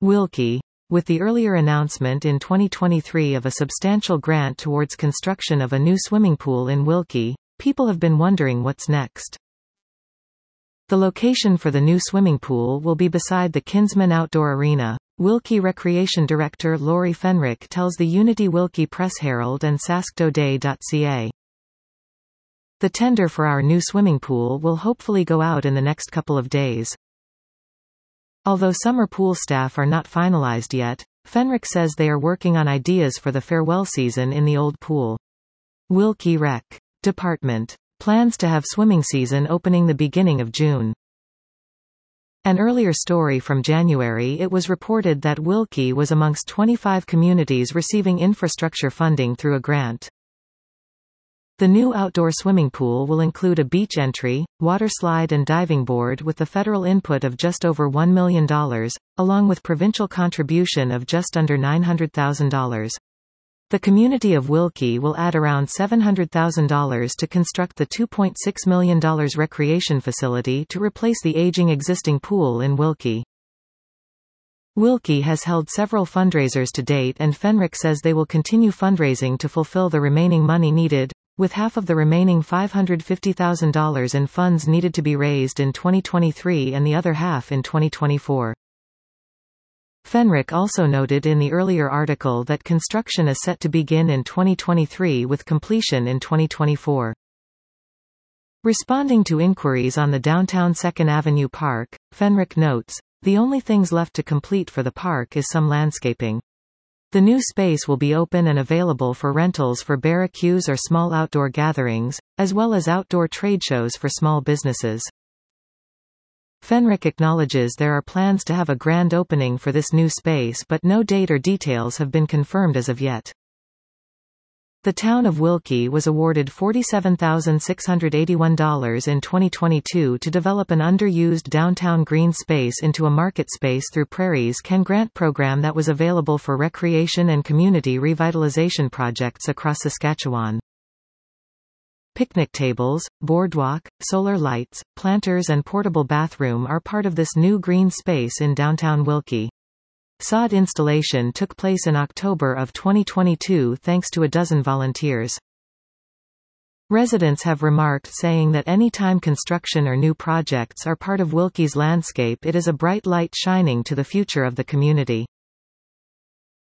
Wilkie. With the earlier announcement in 2023 of a substantial grant towards construction of a new swimming pool in Wilkie, people have been wondering what's next. The location for the new swimming pool will be beside the Kinsman Outdoor Arena. Wilkie Recreation Director Laurie Fenrick tells the Unity Wilkie Press Herald and sasktoday.ca. The tender for our new swimming pool will hopefully go out in the next couple of days. Although summer pool staff are not finalized yet, Fenrick says they are working on ideas for the farewell season in the old pool. Wilkie Rec. Department plans to have swimming season opening the beginning of June. An earlier story from January, it was reported that Wilkie was amongst 25 communities receiving infrastructure funding through a grant. The new outdoor swimming pool will include a beach entry, water slide and diving board with the federal input of just over $1 million, along with provincial contribution of just under $900,000. The community of Wilkie will add around $700,000 to construct the $2.6 million recreation facility to replace the aging existing pool in Wilkie. Wilkie has held several fundraisers to date, and Fenrick says they will continue fundraising to fulfill the remaining money needed, with half of the remaining $550,000 in funds needed to be raised in 2023 and the other half in 2024. Fenrick also noted in the earlier article that construction is set to begin in 2023 with completion in 2024. Responding to inquiries on the downtown 2nd Avenue Park, Fenrick notes, "The only things left to complete for the park is some landscaping. The new space will be open and available for rentals for barbecues or small outdoor gatherings, as well as outdoor trade shows for small businesses." Fenrick acknowledges there are plans to have a grand opening for this new space, but no date or details have been confirmed as of yet. The town of Wilkie was awarded $47,681 in 2022 to develop an underused downtown green space into a market space through Prairie's Can Grant program that was available for recreation and community revitalization projects across Saskatchewan. Picnic tables, boardwalk, solar lights, planters and portable bathroom are part of this new green space in downtown Wilkie. Sod installation took place in October of 2022 thanks to a dozen volunteers. Residents have remarked, saying that any time construction or new projects are part of Wilkie's landscape, it is a bright light shining to the future of the community.